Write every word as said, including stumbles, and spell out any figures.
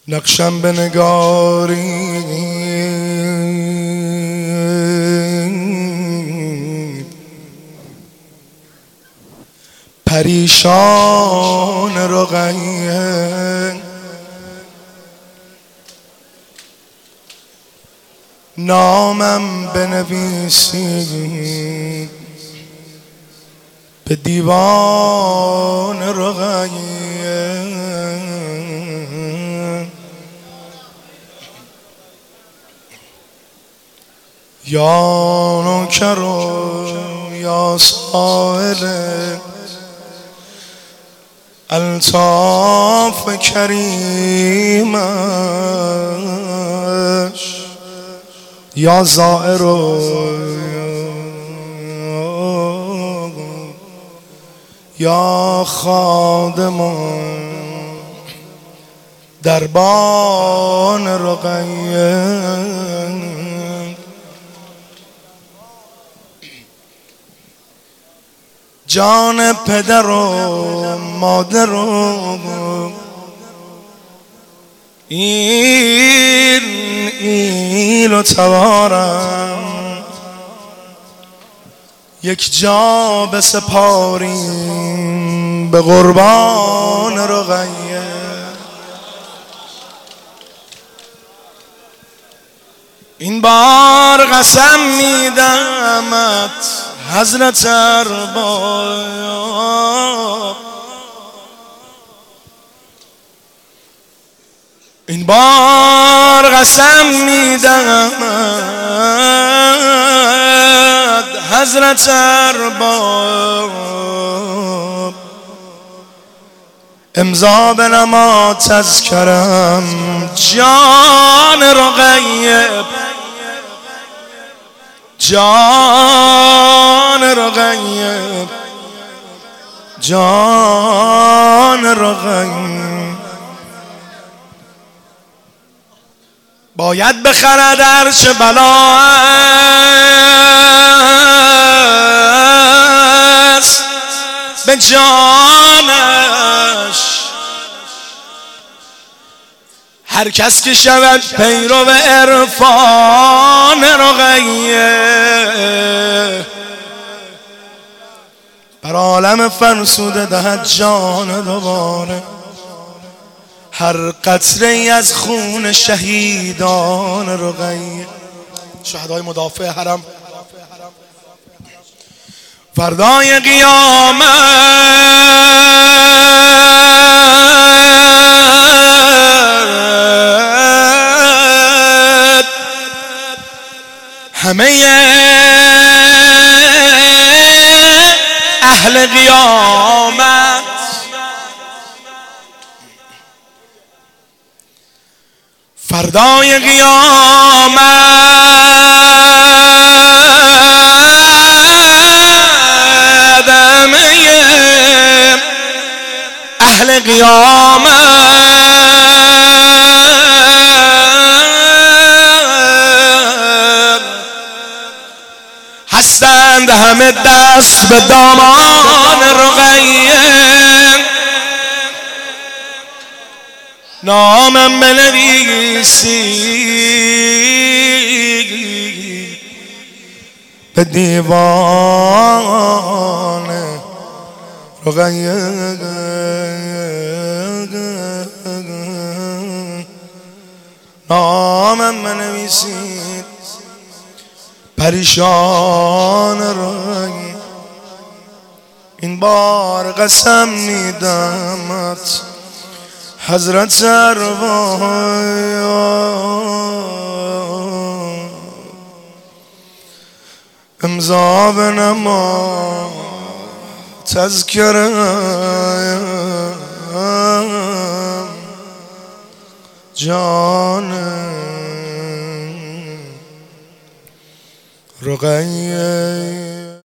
نقشم به نگاری پریشان رقیه نامم بنویسی به دیوان رقیه یا نوکر و یا سائل الطاف کریمش یا زائر و یا خادم دربان رقیه جان پدر و مادر و این ایل و توارم یک جا بسپاریم به قربان رقیه این بار قسم میدمت حضرت ارباب این بار قسم میدمت حضرت ارباب امضا بنما تذکرم جان رقیه جان رقیه جان رقیه باید بخرد هرچه بلا است به جانش هر کس که شود پیرو عرفان رقیه بر عالم فرسوده دهد جان دوباره هر قطره ای از خون شهیدان رقیه شهدای مدافع حرم فردای قیامت همه اهل قیامت فردای قیامت همه اهل قیامت هستند همه دست به دامان رقیه نامم بنویسی به دیوان رقیه نامم بنویسی پریشان رقیه این بار قسم میدمت حضرت ارباب امضا بنما تذکرم جان رقیه